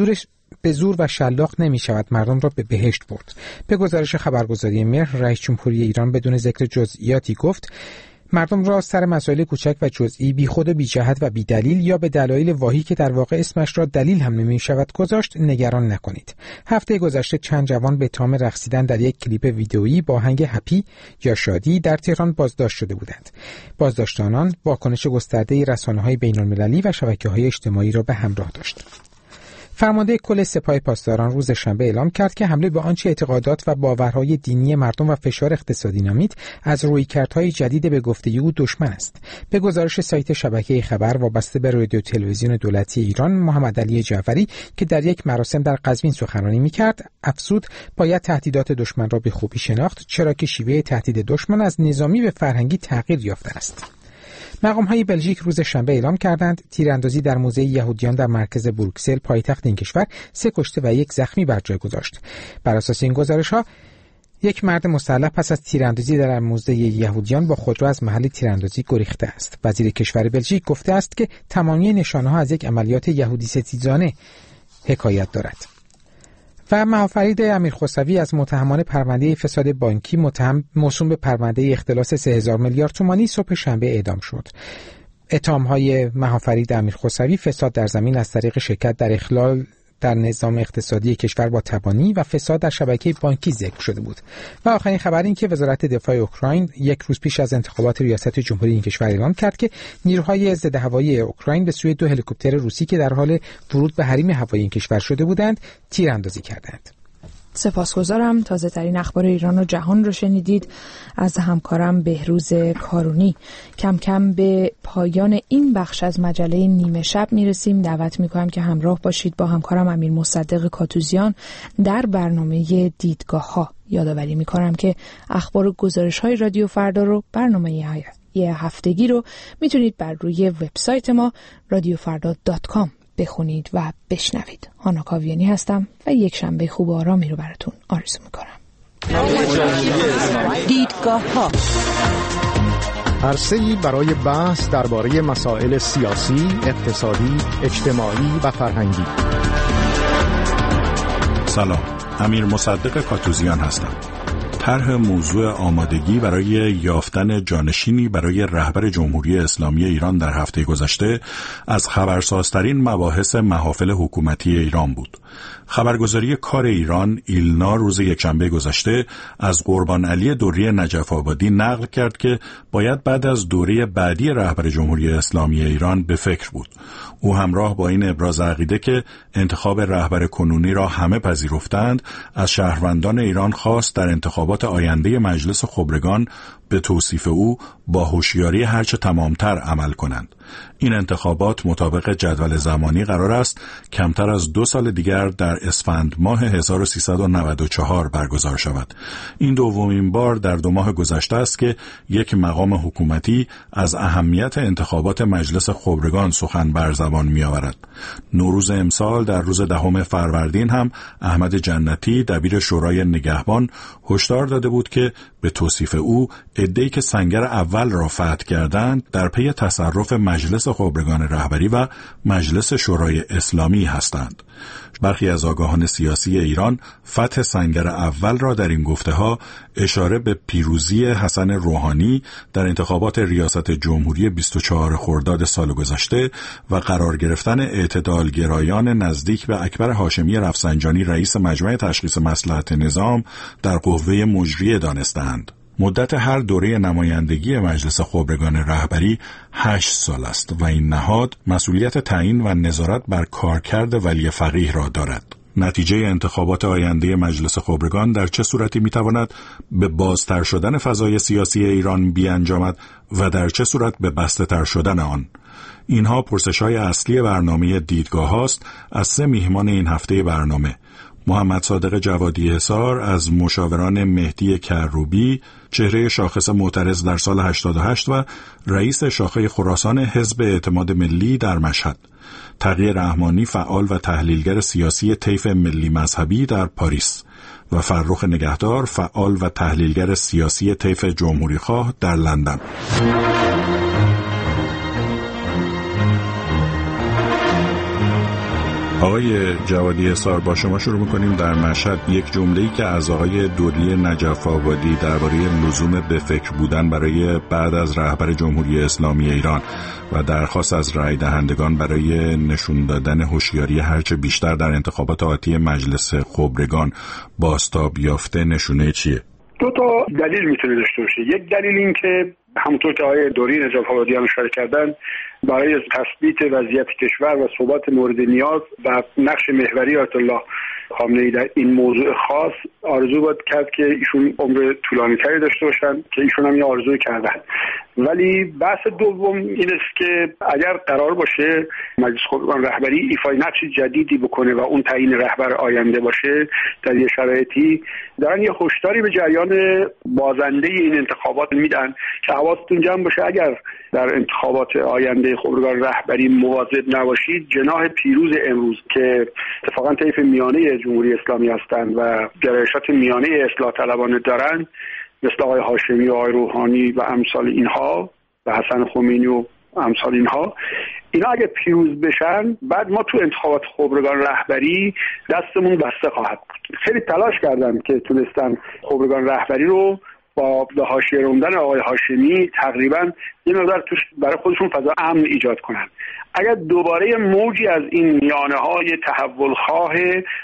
به زور و شلاق نمی‌شود مردم را به بهشت برد. به گزارش خبرگزاری مهر، رئیس جمهوری ایران بدون ذکر جزئیاتی گفت مردم را سر مسائل کوچک و جزئی بی خود و بی جهت و بی دلیل یا به دلایل واهی که در واقع اسمش را دلیل هم نمی شود گذاشت نگران نکنید. هفته گذشته چند جوان به اتهام رقصیدن در یک کلیپ ویدئویی با آهنگ هپی یا شادی در تهران بازداشت شده بودند. بازداشتانان واکنش گسترده رسانه‌های بین‌المللی و شبکه‌های اجتماعی را به همراه داشت. فرمانده کل سپاه پاسداران روز شنبه اعلام کرد که حمله به آنچه اعتقادات و باورهای دینی مردم و فشار اقتصادی نامید از رویکردهای جدید به گفته او دشمن است. به گزارش سایت شبکه خبر وابسته به رادیو تلویزیون دولتی ایران، محمد علی جعفری که در یک مراسم در قزوین سخنرانی می‌کرد، افزود باید تهدیدات دشمن را به خوبی شناخت، چرا که شیوه تهدید دشمن از نظامی به فرهنگی تغییر یافته است. مقام‌های بلژیک روز شنبه اعلام کردند تیراندازی در موزه یهودیان در مرکز بروکسل پایتخت این کشور 3 کشته و 1 زخمی بر جای گذاشت. بر اساس این گزارش‌ها یک مرد مسلح پس از تیراندازی در موزه یهودیان با خودرو از محل تیراندازی گریخته است. وزیر کشور بلژیک گفته است که تمامی نشانه‌ها از یک عملیات یهودی ستیزانه حکایت دارد. و محافرید امیر خسروی از متهمان پرونده فساد بانکی متهم موسوم به پرونده اختلاس 3000 میلیارد تومانی صبح شنبه اعدام شد. اتهام‌های محافرید امیر خسروی فساد در زمین از طریق شرکت در اخلال در نظام اقتصادی کشور با تبانی و فساد در شبکه بانکی ذکر شده بود. و آخرین خبر این که وزارت دفاع اوکراین یک روز پیش از انتخابات ریاست جمهوری این کشور اعلام کرد که نیروهای ضد هوایی اوکراین به سوی 2 هلیکوپتر روسی که در حال ورود به حریم هوایی این کشور شده بودند تیراندازی کردند. سپاسگزارم. تازه ترین اخبار ایران و جهان رو شنیدید از همکارم بهروز کارونی. کم کم به پایان این بخش از مجله نیمه شب میرسیم. دعوت میکنم که همراه باشید با همکارم امیر مصدق کاتوزیان در برنامه دیدگاه ها. یادآوری میکنم که اخبار و گزارش های رادیو فردا رو، برنامه هفتگی رو میتونید بر روی وبسایت ما radiofarda.com بخونید و بشنوید. هانا کاویانی هستم و یک شنبه خوب و آرامی رو براتون آرزو میکنم. دیدگاه ها، عرصه‌ای برای بحث درباره مسائل سیاسی، اقتصادی، اجتماعی و فرهنگی. سلام، امیر مصدق کاتوزیان هستم. طرح موضوع آمادگی برای یافتن جانشینی برای رهبر جمهوری اسلامی ایران در هفته گذشته از خبرسازترین مباحث محافل حکومتی ایران بود. خبرگزاری کار ایران ایلنا روز یکشنبه گذشته از قربان علی دوری نجف آبادی نقل کرد که باید بعد از دوره بعدی رهبر جمهوری اسلامی ایران به فکر بود. او همراه با این ابراز عقیده که انتخاب رهبر کنونی را همه پذیرفتند، از شهروندان ایران خواست در انتخابات آینده مجلس خبرگان به توصیف او با هوشیاری هرچه تمامتر عمل کنند. این انتخابات مطابق جدول زمانی قرار است کمتر از 2 سال دیگر در اسفند ماه 1394 برگزار شود. این دومین بار در 2 ماه گذشته است که یک مقام حکومتی از اهمیت انتخابات مجلس خبرگان سخن بر زبان می‌آورد. نوروز امسال در روز 10 فروردین هم احمد جنتی دبیر شورای نگهبان هشدار داده بود که به توصیف او عده‌ای که سنگر اول را فتح کردند در پی تصرف مجلس خبرگان رهبری و مجلس شورای اسلامی هستند. برخی از آگاهان سیاسی ایران فتح سنگر اول را در این گفته‌ها اشاره به پیروزی حسن روحانی در انتخابات ریاست جمهوری 24 خرداد سال گذشته و قرار گرفتن اعتدالگرایان نزدیک به اکبر هاشمی رفسنجانی رئیس مجمع تشخیص مصلحت نظام در قوه مجریه دانستند. مدت هر دوره نمایندگی مجلس خبرگان رهبری 8 سال است و این نهاد مسئولیت تعیین و نظارت بر کارکرد ولی فقیه را دارد. نتیجه انتخابات آینده مجلس خبرگان در چه صورتی میتواند به بازتر شدن فضای سیاسی ایران بیانجامد و در چه صورت به بسته تر شدن آن؟ اینها پرسش‌های اصلی برنامه دیدگاه هاست از 3 میهمان این هفته برنامه: محمد صادق جوادی حصار از مشاوران مهدی کروبی، چهره شاخص معترض در سال 88 و رئیس شاخه خراسان حزب اعتماد ملی در مشهد، تقی رحمانی فعال و تحلیلگر سیاسی طیف ملی مذهبی در پاریس و فرخ نگهدار فعال و تحلیلگر سیاسی طیف جمهوری خواه در لندن. آقای جوادی حصار، با شما شروع می‌کنیم. در مشهد یک جمله‌ای که از آقای دوری نجف آبادی درباره لزوم به فکر بودن برای بعد از رهبر جمهوری اسلامی ایران و درخواست از رای دهندگان برای نشون دادن هوشیاری هرچه بیشتر در انتخابات آتی مجلس خبرگان بازتاب یافته نشونه چیه؟ 2 تا دلیل میتونه داشته باشه. یک دلیل این که همونطور که آقای دوری نجف آبادی هم اشاره کردن، برای تثبیت وضعیت کشور و ثبات مورد نیاز و نقش محوری آیت الله خامنه‌ای در این موضوع خاص آرزو بود کرد که ایشون عمر طولانی‌تری داشته باشن، که ایشون هم یه آرزوی کردن. ولی بحث دوم این است که اگر قرار باشه مجلس خبرگان رهبری ایفای نقش جدیدی بکنه و اون تعیین رهبر آینده باشه در یه شرایطی، دارن یه هشداری به جریان بازنده این انتخابات میدن که حواستون جمع باشه اگر در انتخابات آینده خبرگان رهبری مواظب نباشید، جناح پیروز امروز که اتفاقا طیف میانه جمهوری اسلامی هستند و گرایشات میانه اصلاح طلبانه دارن، مثل آقای هاشمی و آقای روحانی و امثال اینها و حسن خمینی و امثال اینها، اینا اگه پیروز بشن، بعد ما تو انتخابات خبرگان رهبری دستمون بسته خواهد بود. خیلی تلاش کردن که تونستن خبرگان رهبری رو با به حاشیه راندن آقای هاشمی تقریبا یه مقدار توش برای خودشون فضا امن ایجاد کنن. اگر دوباره موجی از این میانه‌های تحول خواه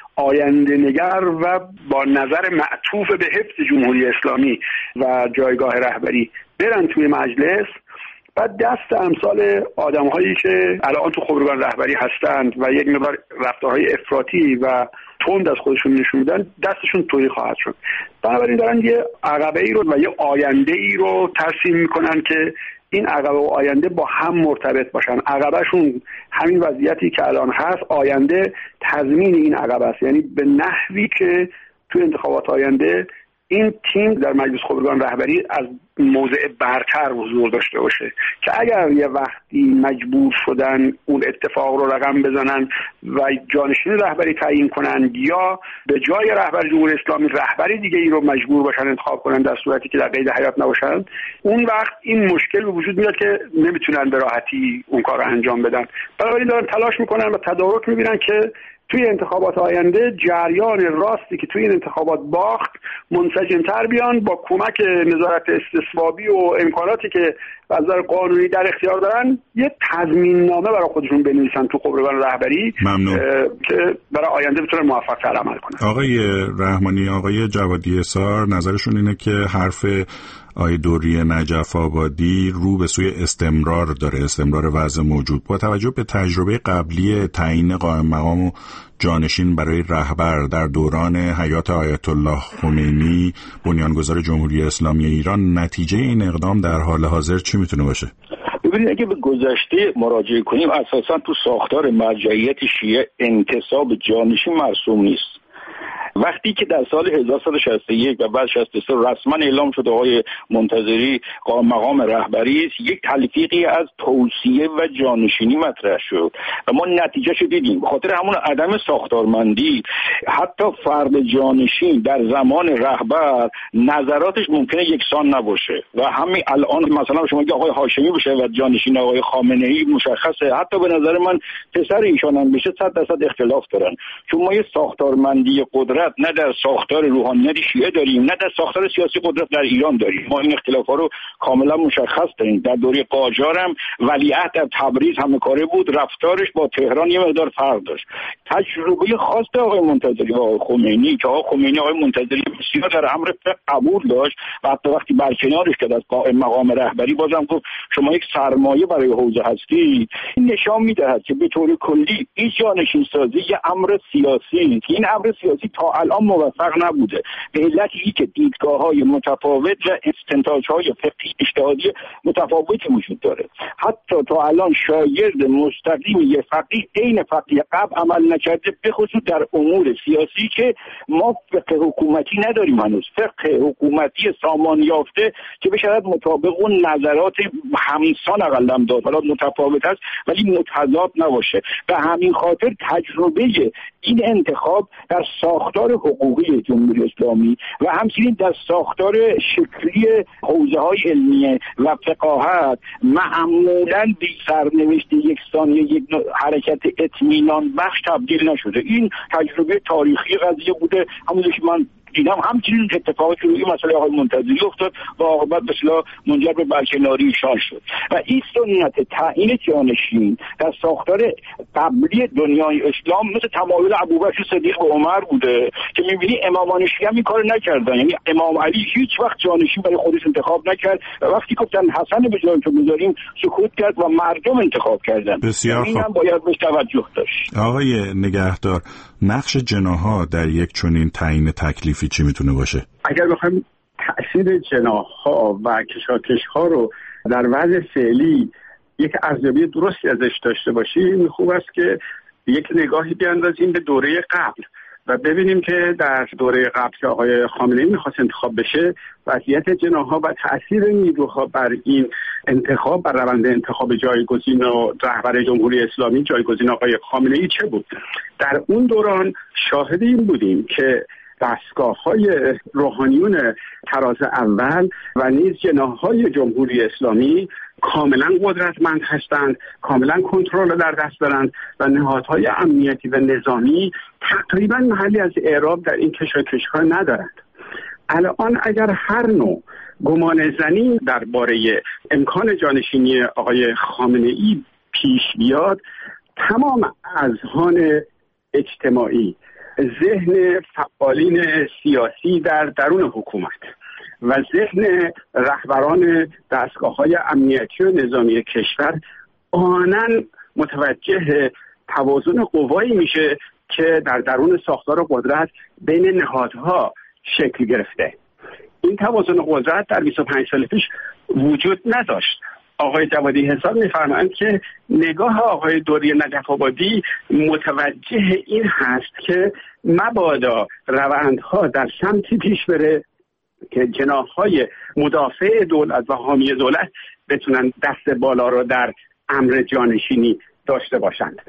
آینده نگر و با نظر معطوف به حفظ جمهوری اسلامی و جایگاه رهبری برن توی مجلس، بعد دست امثال آدم‌هایی که الان تو خبرگان رهبری هستند و یک مقدار رفتارهای افراطی و تند از خودشون نشون میدن، دستشون تویی خواهد شد. بنابراین دارن یه عقبه ای رو و یه آینده ای رو ترسیم میکنن که این عقبه و آینده با هم مرتبط باشن. عقبهشون همین وضعیتی که الان هست، آینده تضمین این عقبه است، یعنی به نحوی که تو انتخابات آینده این تیم در مجلس خبرگان رهبری از موضع برتر حضور داشته باشه که اگر یه وقتی مجبور شدن اون اتفاق رو رقم بزنن و جانشین رهبری تعیین کنن یا به جای رهبر جمهوری اسلامی رهبری دیگه ای رو مجبور باشن انتخاب کنن در صورتی که در قید حیات نباشن، اون وقت این مشکل به وجود میاد که نمیتونن به راحتی اون کار رو انجام بدن. بنابراین دارن تلاش میکنن و تدارک میبینن که توی انتخابات آینده جریان راستی که توی این انتخابات باخت منسجم‌تر بیان، با کمک نظارت استصوابی و امکاناتی که از نظر قانونی در اختیار دارن یه تضمین‌نامه برای خودشون بنویسن تو خبرگان رهبری که برای آینده بتونن موفق‌تر عمل کنن. آقای رحمانی، آقای جوادی اصار نظرشون اینه که حرف آقای دوری نجف آبادی رو به سوی استمرار داره، استمرار وضع موجود. با توجه به تجربه قبلی تعیین قائم مقام و جانشین برای رهبر در دوران حیات آیت الله خمینی بنیانگذار جمهوری اسلامی ایران، نتیجه این اقدام در حال حاضر چی میتونه باشه؟ ببینید، اگه به گذشته مراجعه کنیم، اساسا تو ساختار مرجعیت شیعه انتصاب جانشین مرسوم نیست. وقتی که در سال 1161 و بعد 63 رسما اعلام شد آقای منتظری قائم مقام رهبری است، یک تلفیقی از توصیه و جانشینی مطرح شد و ما نتیجهشو دیدیم. به خاطر همون عدم ساختارمندی حتی فرد جانشین در زمان رهبر نظراتش ممکنه یکسان نباشه و همین الان مثلا شما که آقای هاشمی بشه و جانشین آقای خامنه‌ای مشخصه، حتی به نظر من پسر ایشان هم بشه 100% اختلاف دارن، چون ما یه ساختارمندی قدرت نه در ساختار روحانیت شیعه داریم، نه در ساختار سیاسی قدرت در ایران داریم. ما این اختلافا رو کاملا مشخص داریم. در دوره قاجار هم ولیعهد در تبریز همکاره بود، رفتارش با تهران یه مقدار فرق داشت. تجربه خاص آقای منتظری و آقای خمینی که آقای خمینی آقای منتظری بسیار در امر قبول داشت و حتی وقتی برکنارش کرد از قائم مقام رهبری بازم گفت شما یک سرمایه برای حوزه هستید. این نشان میدهد که به طور کلی این جانشین سازی یه امر سیاسی، این امر سیاسی تا الان موفق نبوده، به علتی که دیدگاه‌های متفاوت و استنتاج‌های فقهی اجتهادی متفاوتی وجود داره. حتی تا الان شاگرد مستقیم یه فقیه عین فقیه قبل عمل نکرده، به خصوص در امور سیاسی که ما فقه حکومتی نداریم هنوز، فقه حکومتی سامان یافته که بشود مطابق اون نظرات همسان اقلم داد، حالا متفاوت است ولی متضاد نباشه. به همین خاطر تجربه این انتخاب در ساختار حقوقی جمهوری اسلامی و همچنین در ساختار شکلی حوزه‌های علمیه و فقاهت معمولاً به سرنوشت یکسانی یک حرکت اطمینان بخش تبدیل نشده. این تجربه تاریخی قضیه بوده، همونجوری که من دیدم همچنین اتفاقی که روی مسئله آقای منتظری افتاد و عاقبت به اصطلاح منجر به برکناری ایشان شد و این سنت تعیین جانشین در ساختار قبلی دنیای اسلام مثل تمایل ابوبکر صدیق به عمر بوده که می‌بینی امامان شیعه این کارو نکردن. یعنی امام علی هیچ وقت جانشین برای خودش انتخاب نکرد و وقتی گفتن حسن به جای تو بذاریم سکوت کرد و مردم انتخاب کردن. بسیار این هم باید بهش توجه داشت. آقای نگهدار، نقش جناح‌ها در یک چنین تعیین تکلیفی چی میتونه باشه؟ اگر بخوایم تأثیر جناح‌ها و کشاکش‌ها رو در وضع فعلی یک ارزیابی درستی ازش داشته باشیم، خوب است که یک نگاهی بیاندازیم به دوره قبل و ببینیم که در دوره قبل که آقای خامنه‌ای می‌خواست انتخاب بشه، وضعیت جناح‌ها و تأثیر نیروها بر این انتخاب، بر روند انتخاب جایگزین و رهبر جمهوری اسلامی جایگزین آقای خامنه‌ای چه بود. در اون دوران شاهد این بودیم که دستگاه‌های روحانیون تراز اول و نیز جناح‌های جمهوری اسلامی کاملا قدرتمند هستند، کاملا کنترل در دست دارند و نهادهای امنیتی و نظامی تقریبا محلی از اعراب در این کشاکش‌ها ندارند. الان اگر هر نوع گمان زنی درباره امکان جانشینی آقای خامنه‌ای پیش بیاد، تمام اذهان اجتماعی، ذهن فعالین سیاسی در درون حکومت و ذهن رهبران دستگاه‌های امنیتی و نظامی کشور آناً متوجه توازن قوایی میشه که در درون ساختار قدرت بین نهادها شکل گرفته. این توازن قدرت در 25 سال پیش وجود نداشت. آقای جوادی حساب می‌فرمایند که نگاه آقای دوری نجف آبادی متوجه این هست که مبادا روندها در سمتی پیش بره که جناح‌های مدافع دولت و حامی دولت بتونن دست بالا رو در امر جانشینی داشته باشند.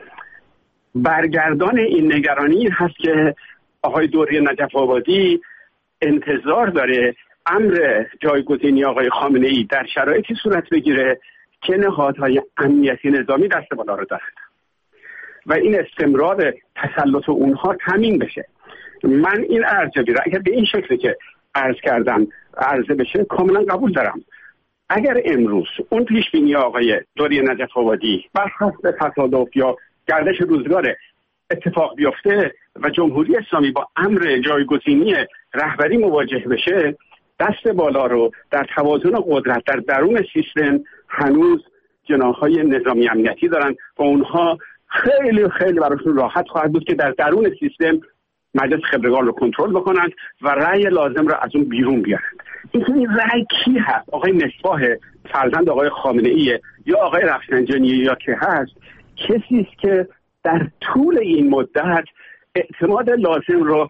برگردان این نگرانی این هست که آقای دوری نجف آبادی انتظار داره امر جایگزینی آقای خامنه‌ای در شرایطی صورت بگیره که نهادهای امنیتی نظامی دست بالا رو دارند. و این استمرار تسلط اونها تامین بشه. من این ارزیابی را اگر به این شکلی که عرض کردم عرضه بشه کاملا قبول دارم. اگر امروز اون پیش بینی آقای دوری نجف آبادی بر حسب تصادف یا گردش روزگار اتفاق بیفته و جمهوری اسلامی با امر جایگزینی رهبری مواجه بشه، دست بالا رو در توازن قدرت در درون سیستم هنوز جناح‌های نظامی امنیتی دارن و اونها خیلی خیلی براشون راحت خواهد بود که در درون سیستم مجلس خبرگان رو کنترل بکنند و رأی لازم رو از اون بیرون بیارند. این رأی کی هست؟ آقای مصباح فرزند آقای خامنه‌ای یا آقای رفسنجانی یا که هست؟ کسی است که در طول این مدت اعتماد لازم رو